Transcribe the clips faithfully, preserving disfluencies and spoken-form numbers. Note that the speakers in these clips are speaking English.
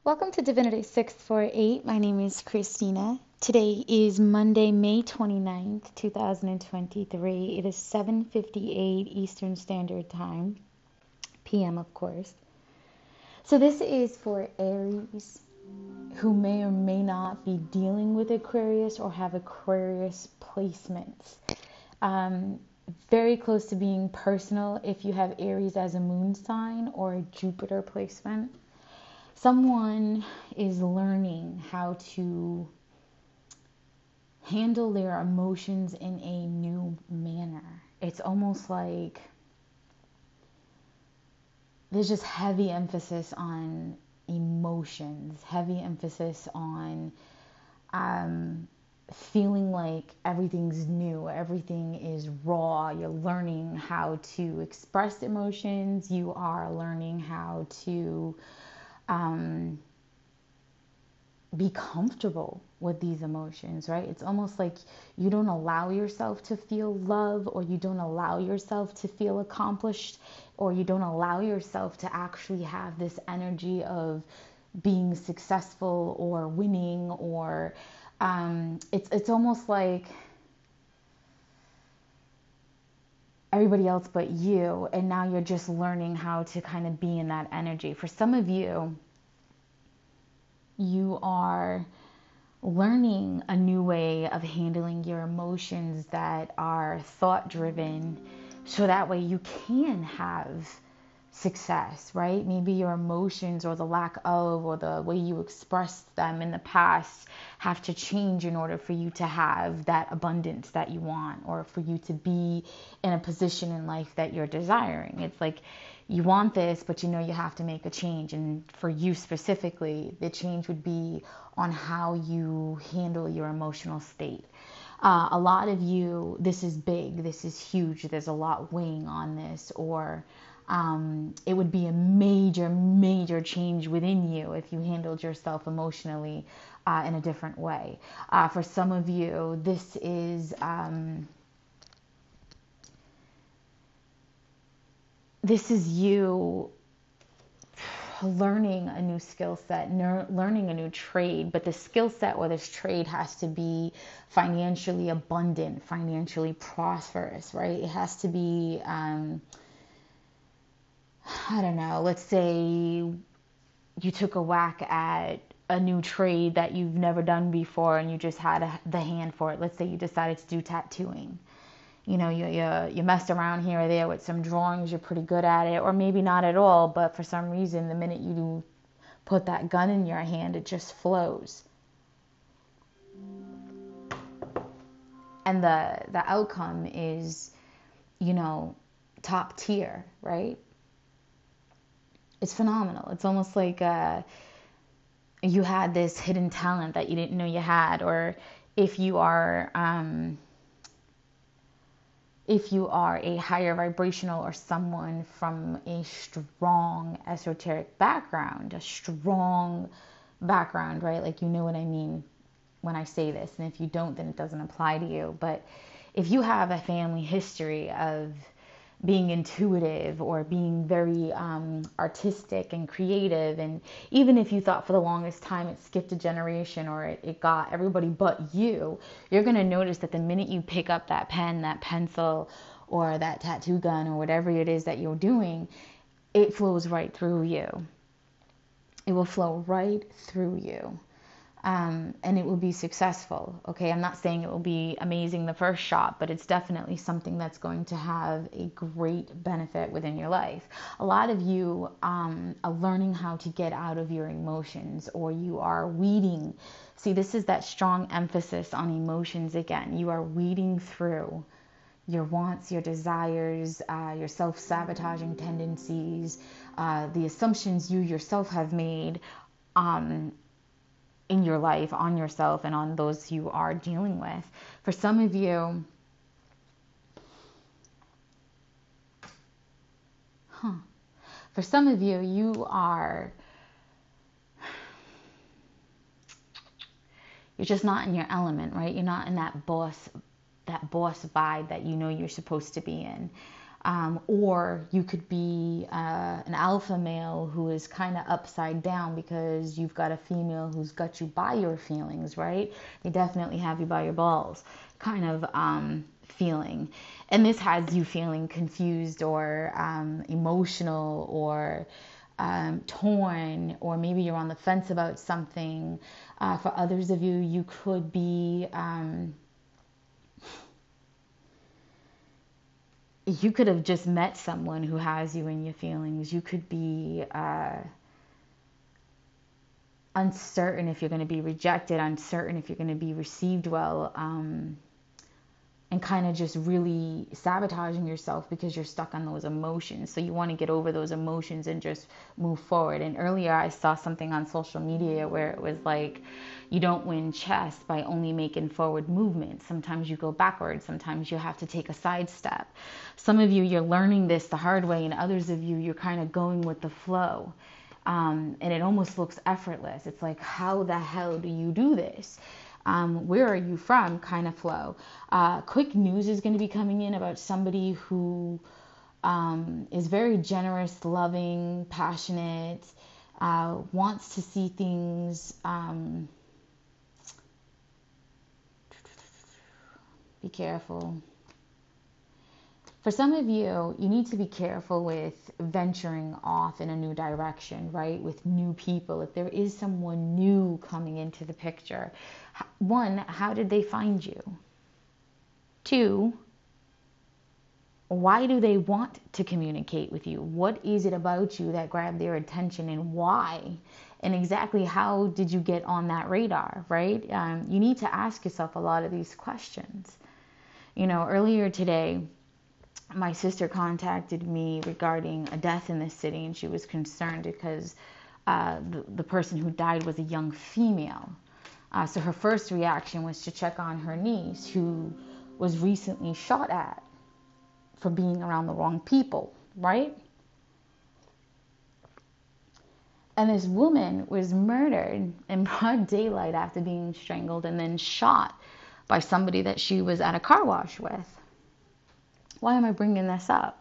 Welcome to Divinity six forty-eight. My name is Christina. Today is Monday, May twenty-ninth, two thousand twenty-three. It is seven fifty-eight Eastern Standard Time, P M of course. So this is for Aries who may or may not be dealing with Aquarius or have Aquarius placements. Um, very close to being personal if you have Aries as a moon sign or a Jupiter placement. Someone is learning how to handle their emotions in a new manner. It's almost like there's just heavy emphasis on emotions, heavy emphasis on um, feeling like everything's new, everything is raw. You're learning how to express emotions. You are learning how to um, be comfortable with these emotions, right? It's almost like you don't allow yourself to feel love, or you don't allow yourself to feel accomplished, or you don't allow yourself to actually have this energy of being successful or winning, or um, it's it's almost like everybody else but you, and now you're just learning how to kind of be in that energy. For some of you, you are learning a new way of handling your emotions that are thought driven, so that way you can have success, right? Maybe your emotions, or the lack of, or the way you expressed them in the past have to change in order for you to have that abundance that you want, or for you to be in a position in life that you're desiring. It's like you want this, but you know you have to make a change. And for you specifically, the change would be on how you handle your emotional state. Uh, a lot of you, this is big, this is huge, there's a lot weighing on this, or um, it would be a major, major change within you if you handled yourself emotionally uh, in a different way. Uh, for some of you, this is um, this is you learning a new skill set, ner- learning a new trade, but the skill set or this trade has to be financially abundant, financially prosperous, right? It has to be, um, I don't know, let's say you took a whack at a new trade that you've never done before and you just had a, the hand for it. Let's say you decided to do tattooing. You know, you, you you messed around here or there with some drawings, you're pretty good at it, or maybe not at all, but for some reason, the minute you put that gun in your hand, it just flows. And the the outcome is, you know, top tier, right? It's phenomenal. It's almost like uh, you had this hidden talent that you didn't know you had, or if you are... Um, if you are a higher vibrational or someone from a strong esoteric background, a strong background, right? Like, you know what I mean when I say this. And if you don't, then it doesn't apply to you. But if you have a family history of being intuitive or being very um, artistic and creative, and even if you thought for the longest time it skipped a generation, or it, it got everybody but you, you're going to notice that the minute you pick up that pen, that pencil, or that tattoo gun, or whatever it is that you're doing, it flows right through you. It will flow right through you. Um, and it will be successful. Okay, I'm not saying it will be amazing the first shot, but it's definitely something that's going to have a great benefit within your life. A lot of you um, are learning how to get out of your emotions, or you are weeding. See, this is that strong emphasis on emotions again. You are weeding through your wants, your desires, uh, your self-sabotaging tendencies, uh, the assumptions you yourself have made um, in your life, on yourself, and on those you are dealing with. For some of you, huh, for some of you, you are, you're just not in your element, right? You're not in that boss, that boss vibe that you know you're supposed to be in. Um, or you could be uh, an alpha male who is kind of upside down because you've got a female who's got you by your feelings, right? They definitely have you by your balls kind of um, feeling. And this has you feeling confused or um, emotional or um, torn, or maybe you're on the fence about something. Uh, for others of you, you could be... Um, you could have just met someone who has you in your feelings. You could be uh, uncertain if you're going to be rejected, uncertain if you're going to be received well, um, and kind of just really sabotaging yourself because you're stuck on those emotions. So you want to get over those emotions and just move forward. And earlier I saw something on social media where it was like, you don't win chess by only making forward movements. Sometimes you go backwards. Sometimes you have to take a side step. Some of you, you're learning this the hard way, and others of you, you're kind of going with the flow. Um, and it almost looks effortless. It's like, how the hell do you do this? Um, where are you from? Kind of flow. Uh, quick news is going to be coming in about somebody who um, is very generous, loving, passionate, uh, wants to see things. Um, be careful. For some of you, you need to be careful with venturing off in a new direction, right? With new people. If there is someone new coming into the picture, one, how did they find you? Two, why do they want to communicate with you? What is it about you that grabbed their attention, and why? And exactly how did you get on that radar, right? Um, you need to ask yourself a lot of these questions. You know, earlier today, my sister contacted me regarding a death in the city, and she was concerned because uh, the, the person who died was a young female. Uh, so her first reaction was to check on her niece, who was recently shot at for being around the wrong people, right? And this woman was murdered in broad daylight after being strangled and then shot by somebody that she was at a car wash with. Why am I bringing this up?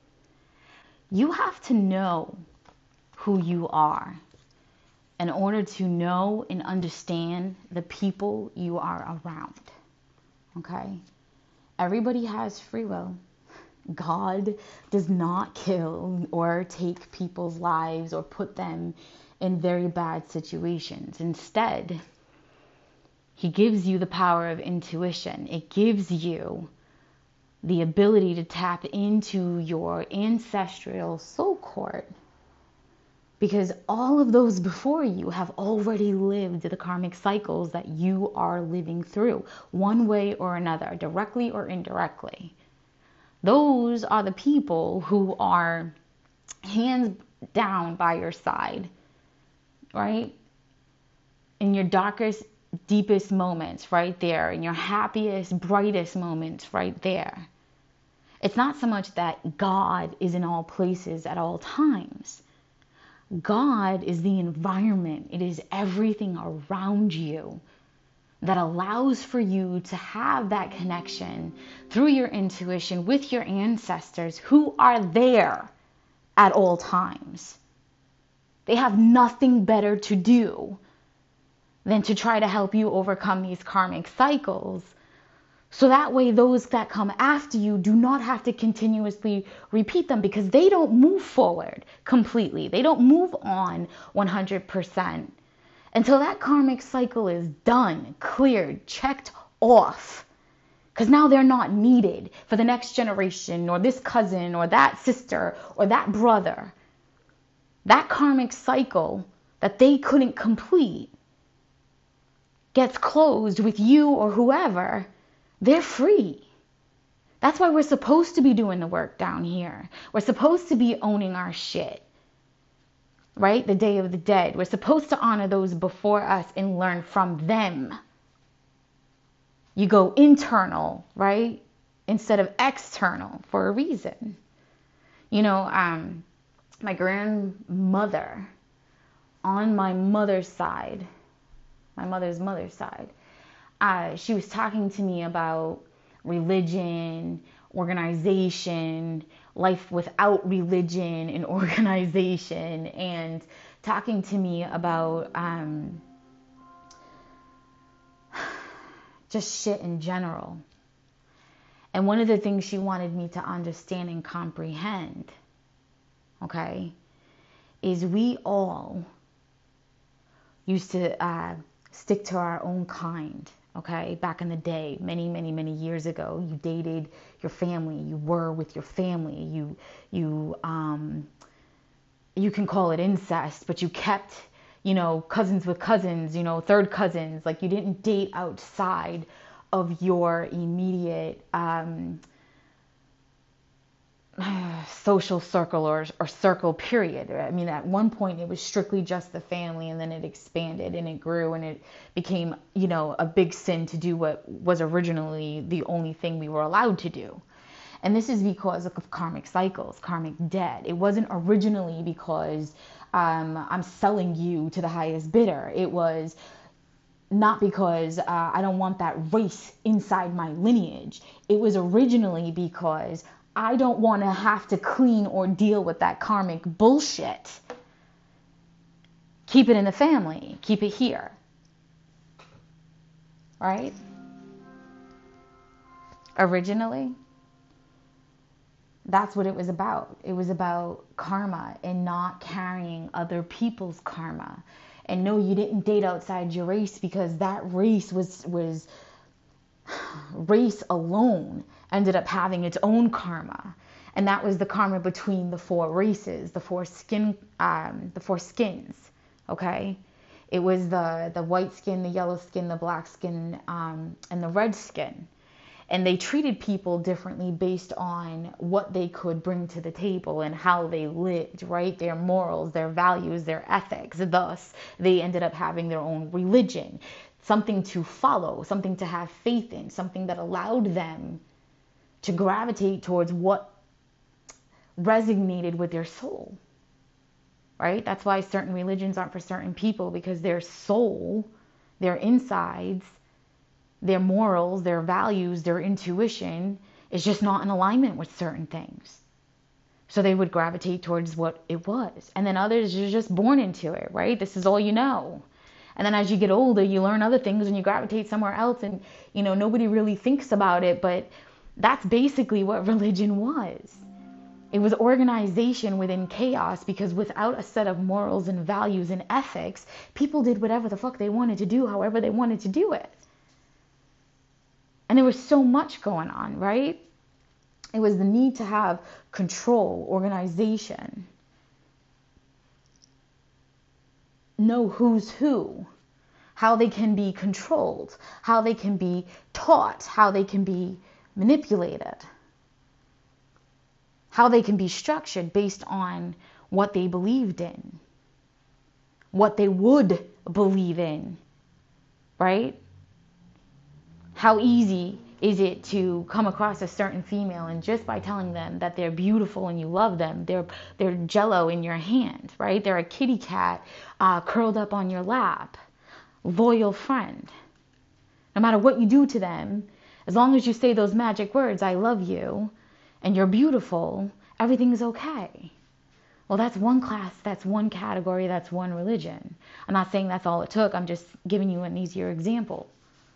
You have to know who you are in order to know and understand the people you are around. Okay? Everybody has free will. God does not kill or take people's lives or put them in very bad situations. Instead, He gives you the power of intuition. It gives you the ability to tap into your ancestral soul cord, because all of those before you have already lived the karmic cycles that you are living through, one way or another, directly or indirectly. Those are the people who are hands down by your side, right? In your darkest, deepest moments, right there. In your happiest, brightest moments, right there. It's not so much that God is in all places at all times. God is the environment. It is everything around you that allows for you to have that connection through your intuition with your ancestors who are there at all times. They have nothing better to do than to try to help you overcome these karmic cycles. So that way those that come after you do not have to continuously repeat them, because they don't move forward completely. They don't move on one hundred percent until that karmic cycle is done, cleared, checked off. Because now they're not needed for the next generation, or this cousin, or that sister, or that brother. That karmic cycle that they couldn't complete gets closed with you or whoever. They're free. That's why we're supposed to be doing the work down here. We're supposed to be owning our shit. Right? The Day of the Dead. We're supposed to honor those before us and learn from them. You go internal, right? Instead of external, for a reason. You know, um, my grandmother, on my mother's side, my mother's mother's side, Uh, she was talking to me about religion, organization, life without religion and organization, and talking to me about um, just shit in general. And one of the things she wanted me to understand and comprehend, okay, is we all used to uh, stick to our own kind, okay? Back in the day, many, many, many years ago, you dated your family, you were with your family, you, you, um, you can call it incest, but you kept, you know, cousins with cousins, you know, third cousins, like you didn't date outside of your immediate um, social circle or, or circle period. I mean, at one point it was strictly just the family, and then it expanded and it grew and it became, you know, a big sin to do what was originally the only thing we were allowed to do. And this is because of karmic cycles, karmic debt. It wasn't originally because um, I'm selling you to the highest bidder. It was not because uh, I don't want that race inside my lineage. It was originally because I don't want to have to clean or deal with that karmic bullshit. Keep it in the family. Keep it here. Right? Originally, that's what it was about. It was about karma and not carrying other people's karma. And no, you didn't date outside your race, because that race was was race alone ended up having its own karma. And that was the karma between the four races, the four skin um, the four skins. Okay? It was the the white skin, the yellow skin, the black skin, um, and the red skin. And they treated people differently based on what they could bring to the table and how they lived, right? Their morals, their values, their ethics. Thus, they ended up having their own religion, something to follow, something to have faith in, something that allowed them to gravitate towards what resonated with their soul, right? That's why certain religions aren't for certain people, because their soul, their insides, their morals, their values, their intuition is just not in alignment with certain things. So they would gravitate towards what it was. And then others, you're just born into it, right? This is all you know. And then as you get older, you learn other things and you gravitate somewhere else, and, you know, nobody really thinks about it, but that's basically what religion was. It was organization within chaos, because without a set of morals and values and ethics, people did whatever the fuck they wanted to do, however they wanted to do it. And there was so much going on, right? It was the need to have control, organization, know who's who, how they can be controlled, how they can be taught, how they can be manipulated, how they can be structured based on what they believed in, what they would believe in, right? How easy is it to come across a certain female, and just by telling them that they're beautiful and you love them, they're they're jello in your hand, right? They're a kitty cat uh, curled up on your lap, loyal friend. No matter what you do to them, as long as you say those magic words, I love you, and you're beautiful, everything's okay. Well, that's one class, that's one category, that's one religion. I'm not saying that's all it took. I'm just giving you an easier example.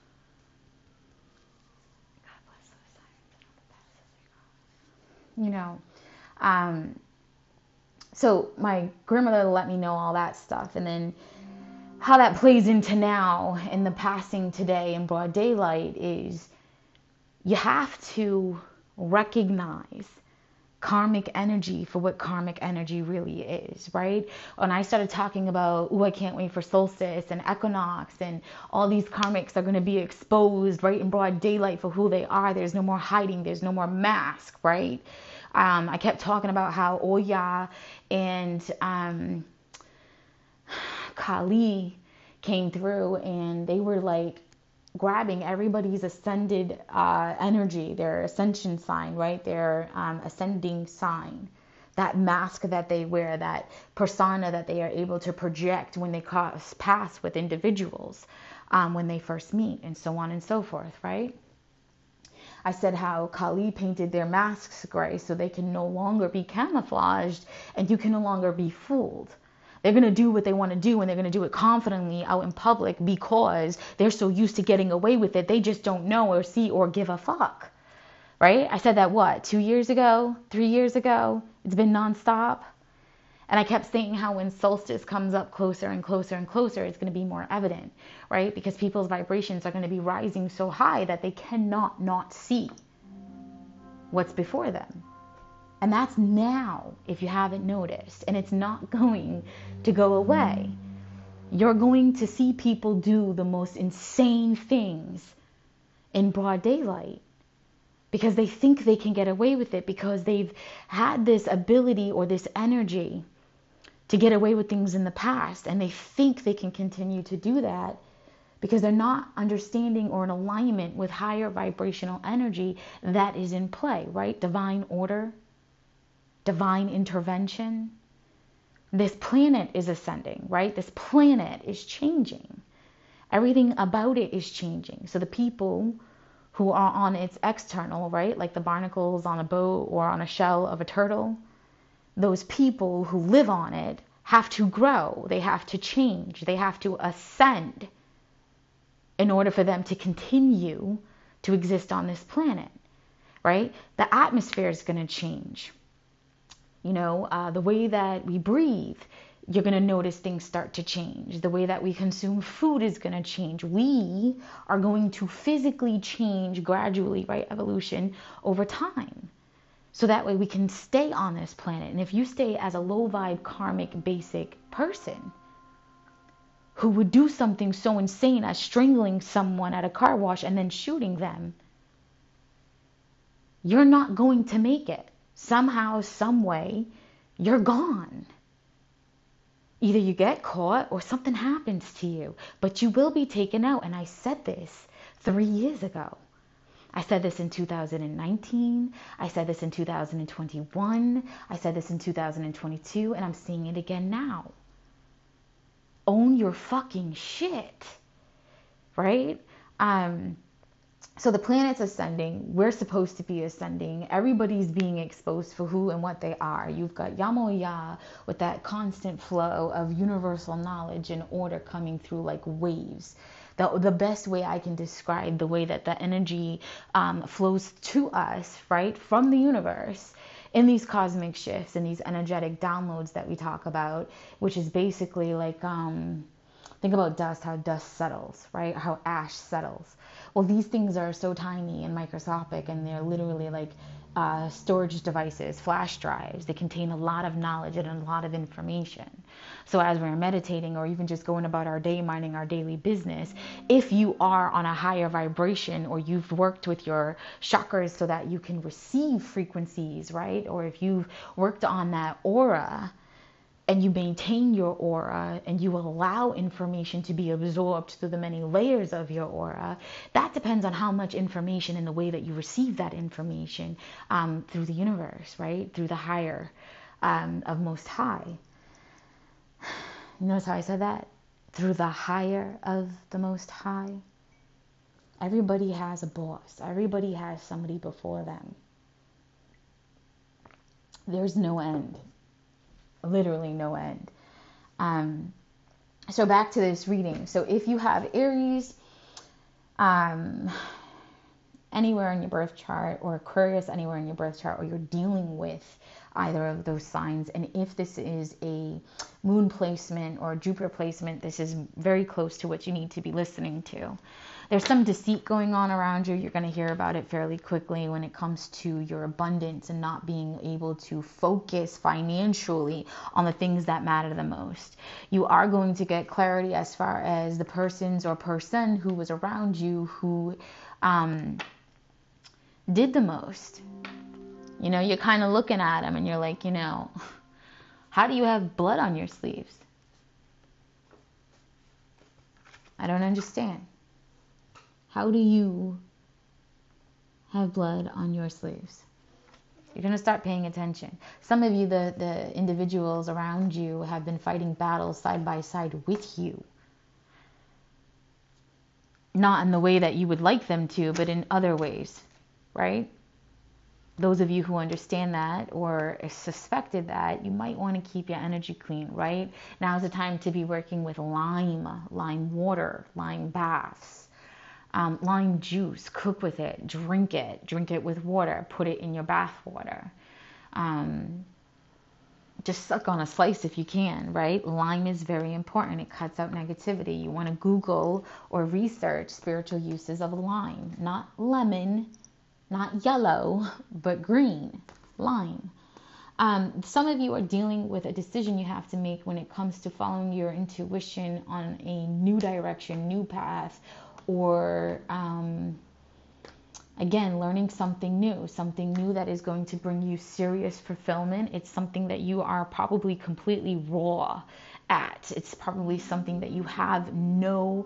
You know, um, so my grandmother let me know all that stuff, and then how that plays into now in the passing today in broad daylight is you have to recognize karmic energy for what karmic energy really is, right? When I started talking about, oh, I can't wait for solstice and equinox, and all these karmics are going to be exposed right in broad daylight for who they are. There's no more hiding. There's no more mask, right? Um, I kept talking about how Oya and um, Kali came through, and they were like grabbing everybody's ascended uh, energy, their ascension sign, right? Their um, ascending sign, that mask that they wear, that persona that they are able to project when they cross paths with individuals, um, when they first meet, and so on and so forth, right? I said how Kali painted their masks gray so they can no longer be camouflaged and you can no longer be fooled. They're going to do what they want to do and they're going to do it confidently out in public because they're so used to getting away with it. They just don't know or see or give a fuck. Right? I said that what, two years ago, three years ago? It's been nonstop. And I kept saying how when solstice comes up closer and closer and closer, it's going to be more evident, right? Because people's vibrations are going to be rising so high that they cannot not see what's before them. And that's now, if you haven't noticed. And it's not going to go away. You're going to see people do the most insane things in broad daylight because they think they can get away with it because they've had this ability or this energy to get away with things in the past, and they think they can continue to do that because they're not understanding or in alignment with higher vibrational energy that is in play, right? Divine order, divine intervention. This planet is ascending, right? This planet is changing. Everything about it is changing. So the people who are on its external, right, like the barnacles on a boat or on a shell of a turtle, those people who live on it have to grow, they have to change, they have to ascend in order for them to continue to exist on this planet, right? The atmosphere is going to change. You know, uh, the way that we breathe, you're going to notice things start to change. The way that we consume food is going to change. We are going to physically change gradually, right? Evolution over time. So that way we can stay on this planet. And if you stay as a low vibe, karmic, basic person who would do something so insane as strangling someone at a car wash and then shooting them, you're not going to make it. Somehow, some way, you're gone. Either you get caught or something happens to you, but you will be taken out. And I said this three years ago. I said this in two thousand nineteen. I said this in two thousand twenty-one. I said this in two thousand twenty-two, and I'm saying it again now. Own your fucking shit, right? Um, so the planet's ascending. We're supposed to be ascending. Everybody's being exposed for who and what they are. You've got Yamoya with that constant flow of universal knowledge and order coming through like waves. The, the best way I can describe the way that the energy um, flows to us, right, from the universe in these cosmic shifts and these energetic downloads that we talk about, which is basically like, um, think about dust, how dust settles, right, how ash settles. Well, these things are so tiny and microscopic, and they're literally like uh, storage devices, flash drives. They contain a lot of knowledge and a lot of information. So as we're meditating or even just going about our day, minding our daily business, if you are on a higher vibration or you've worked with your chakras so that you can receive frequencies, right? Or if you've worked on that aura and you maintain your aura and you allow information to be absorbed through the many layers of your aura, that depends on how much information and the way that you receive that information um, through the universe, right? Through the higher um, of Most High. You notice how I said that? Through the higher of the Most High. Everybody has a boss. Everybody has somebody before them. There's no end. Literally no end. Um, so back to this reading. So if you have Aries um, anywhere in your birth chart, or Aquarius anywhere in your birth chart, or you're dealing with either of those signs, and if this is a moon placement or a Jupiter placement, this is very close to what you need to be listening to. There's some deceit going on around you. You're going to hear about it fairly quickly when it comes to your abundance and not being able to focus financially on the things that matter the most. You are going to get clarity as far as the persons or person who was around you who um, did the most. You know, you're kind of looking at them and you're like, you know, how do you have blood on your sleeves? I don't understand. How do you have blood on your sleeves? You're going to start paying attention. Some of you, the, the individuals around you, have been fighting battles side by side with you. Not in the way that you would like them to, but in other ways. right? Those of you who understand that or suspected that, you might want to keep your energy clean, right? Now is the time to be working with lime, lime water, lime baths, um, lime juice. Cook with it, drink it, drink it with water, put it in your bath water. Um, just suck on a slice if you can, right? Lime is very important. It cuts out negativity. You want to Google or research spiritual uses of lime, not lemon, not yellow, but green, lime. Um, some of you are dealing with a decision you have to make when it comes to following your intuition on a new direction, new path, or um, again, learning something new, something new that is going to bring you serious fulfillment. It's something that you are probably completely raw at. It's probably something that you have no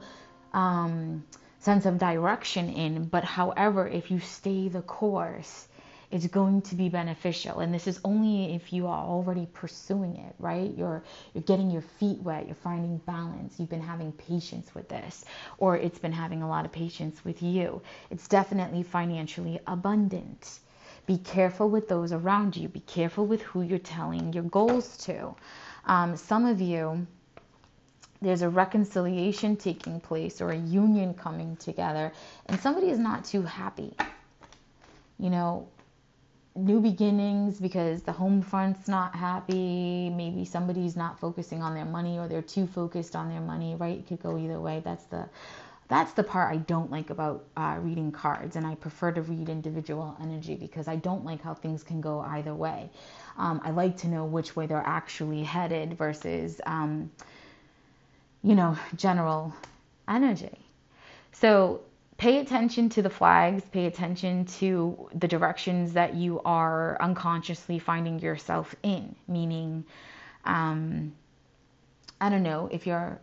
um, sense of direction in. But however, if you stay the course, it's going to be beneficial. And this is only if you are already pursuing it, right? You're you're getting your feet wet, you're finding balance, you've been having patience with this, or it's been having a lot of patience with you. It's definitely financially abundant. Be careful with those around you. Be careful with who you're telling your goals to. Um, some of you, there's a reconciliation taking place or a union coming together, and somebody is not too happy. You know, new beginnings because the home front's not happy. Maybe somebody's not focusing on their money, or they're too focused on their money, right? It could go either way. That's the that's the part I don't like about uh, reading cards, and I prefer to read individual energy because I don't like how things can go either way. Um, I like to know which way they're actually headed versus, um, you know, general energy. So pay attention to the flags, pay attention to the directions that you are unconsciously finding yourself in. Meaning, um, I don't know, if you're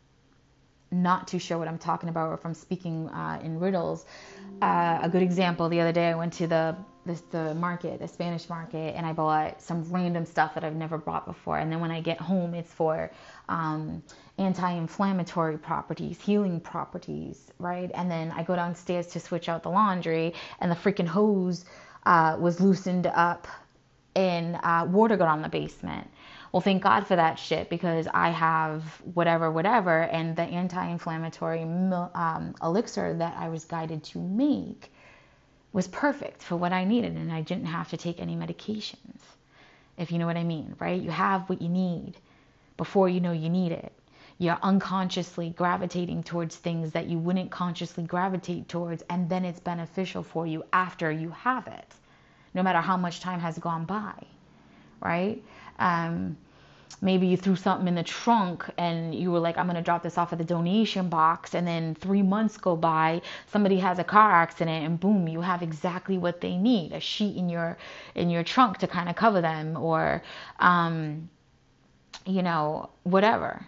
not too sure what I'm talking about, or if I'm speaking uh, in riddles. Uh, a good example, the other day I went to the this, the market, the Spanish market, and I bought some random stuff that I've never bought before. And then when I get home, it's for um, anti-inflammatory properties, healing properties, right? And then I go downstairs to switch out the laundry, and the freaking hose uh, was loosened up, and uh, water got on the basement. Well, thank God for that shit, because I have whatever, whatever, and the anti-inflammatory um, elixir that I was guided to make was perfect for what I needed, and I didn't have to take any medications, if you know what I mean, right? You have what you need before you know you need it. You're unconsciously gravitating towards things that you wouldn't consciously gravitate towards, and then it's beneficial for you after you have it, no matter how much time has gone by, right? Um, maybe you threw something in the trunk and you were like, I'm going to drop this off at the donation box. And then three months go by, somebody has a car accident, and boom, you have exactly what they need, a sheet in your, in your trunk to kind of cover them, or, um, you know, whatever.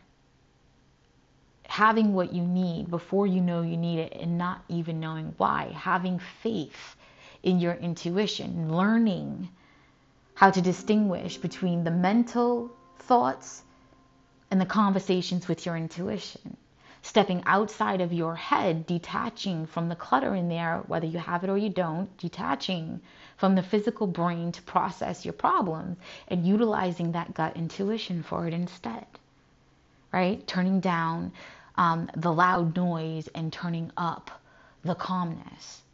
Having what you need before you know you need it, and not even knowing why. Having faith in your intuition, learning how to distinguish between the mental thoughts and the conversations with your intuition. Stepping outside of your head, detaching from the clutter in there, whether you have it or you don't, detaching from the physical brain to process your problems, and utilizing that gut intuition for it instead, right? Turning down um, the loud noise and turning up the calmness.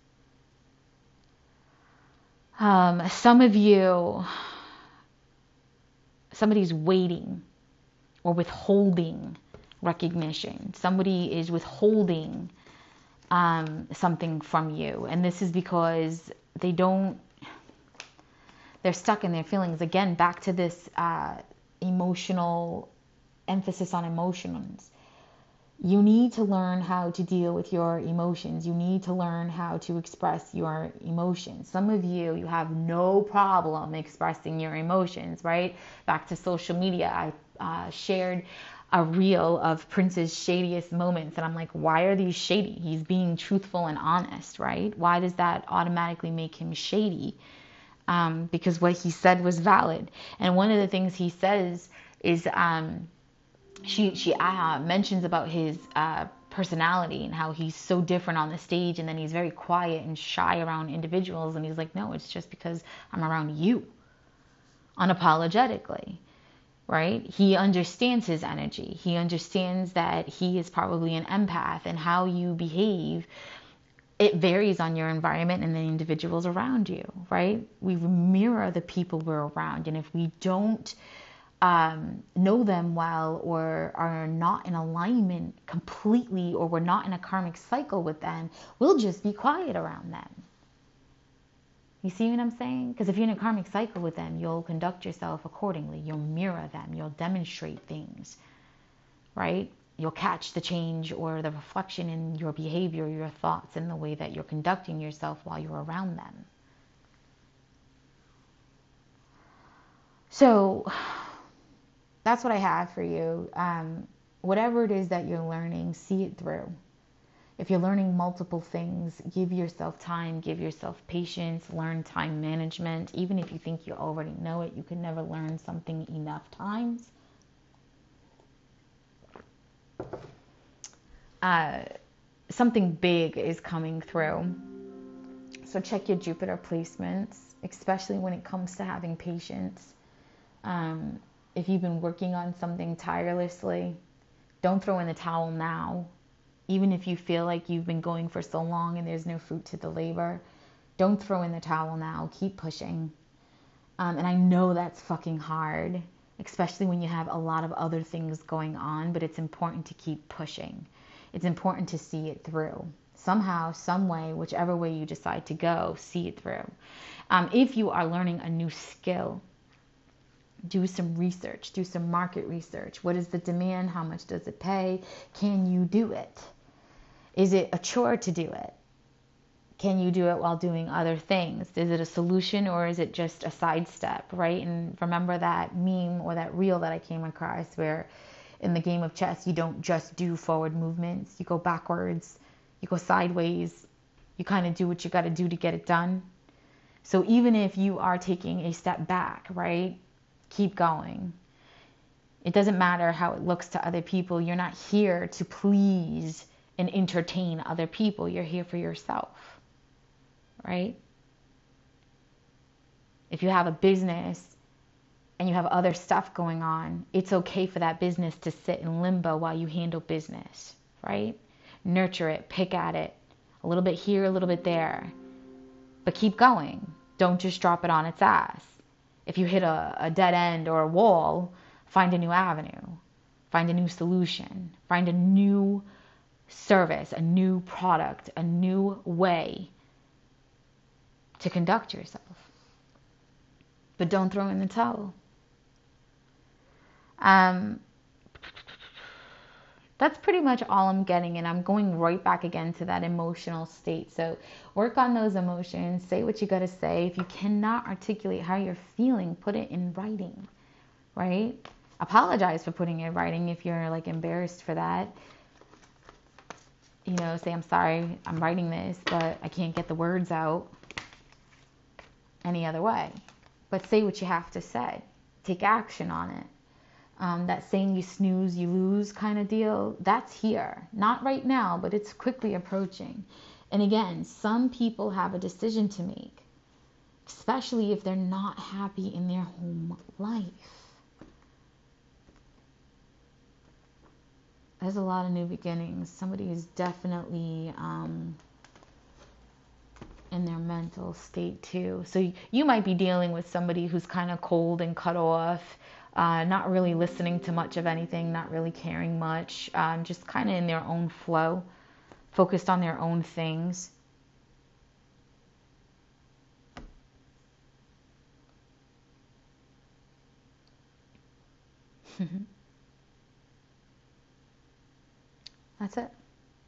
Um, some of you, somebody's waiting or withholding recognition. Somebody is withholding um, something from you. And this is because they don't, they're stuck in their feelings. Again, back to this uh, emotional, emphasis on emotions. You need to learn how to deal with your emotions. You need to learn how to express your emotions. Some of you, you have no problem expressing your emotions, right? Back to social media, I uh, shared a reel of Prince's shadiest moments, and I'm like, why are these shady? He's being truthful and honest, right? Why does that automatically make him shady? Um, because what he said was valid. And one of the things he says is, um, She she uh, mentions about his uh, personality and how he's so different on the stage, and then he's very quiet and shy around individuals. And he's like, no, it's just because I'm around you, unapologetically, right? He understands his energy. He understands that he is probably an empath, and how you behave, it varies on your environment and the individuals around you, right? We mirror the people we're around. And if we don't um, know them well, or are not in alignment completely, or we're not in a karmic cycle with them, we'll just be quiet around them. You see what I'm saying? Because if you're in a karmic cycle with them, you'll conduct yourself accordingly. You'll mirror them. You'll demonstrate things, right? You'll catch the change or the reflection in your behavior, your thoughts, and the way that you're conducting yourself while you're around them. So that's what I have for you. Um, whatever it is that you're learning, see it through. If you're learning multiple things, give yourself time, give yourself patience, learn time management. Even if you think you already know it, you can never learn something enough times. Uh, something big is coming through. So check your Jupiter placements, especially when it comes to having patience. Um, if you've been working on something tirelessly, don't throw in the towel now. Even if you feel like you've been going for so long and there's no fruit to the labor, don't throw in the towel now. Keep pushing. Um, and I know that's fucking hard, especially when you have a lot of other things going on, but it's important to keep pushing. It's important to see it through. Somehow, some way, whichever way you decide to go, see it through. Um, if you are learning a new skill, do some research, do some market research. What is the demand? How much does it pay? Can you do it? Is it a chore to do it? Can you do it while doing other things? Is it a solution, or is it just a sidestep, right? And remember that meme or that reel that I came across where in the game of chess, you don't just do forward movements. You go backwards, you go sideways. You kind of do what you got to do to get it done. So even if you are taking a step back, right? Keep going. It doesn't matter how it looks to other people. You're not here to please and entertain other people. You're here for yourself, right? If you have a business and you have other stuff going on, it's okay for that business to sit in limbo while you handle business, right? Nurture it, pick at it, a little bit here, a little bit there, but keep going. Don't just drop it on its ass. If you hit a, a dead end or a wall, find a new avenue, find a new solution, find a new service, a new product, a new way to conduct yourself. But don't throw in the towel. Um, that's pretty much all I'm getting, and I'm going right back again to that emotional state. So work on those emotions, say what you got to say. If you cannot articulate how you're feeling, put it in writing, right? Apologize for putting it in writing if you're like embarrassed for that. You know, say, I'm sorry, I'm writing this, but I can't get the words out any other way. But say what you have to say. Take action on it. Um, that saying, you snooze, you lose kind of deal, that's here. Not right now, but it's quickly approaching. And again, some people have a decision to make, especially if they're not happy in their home life. There's a lot of new beginnings. Somebody is definitely um, in their mental state too. So you might be dealing with somebody who's kind of cold and cut off, uh, not really listening to much of anything, not really caring much, um, just kind of in their own flow, focused on their own things. That's it.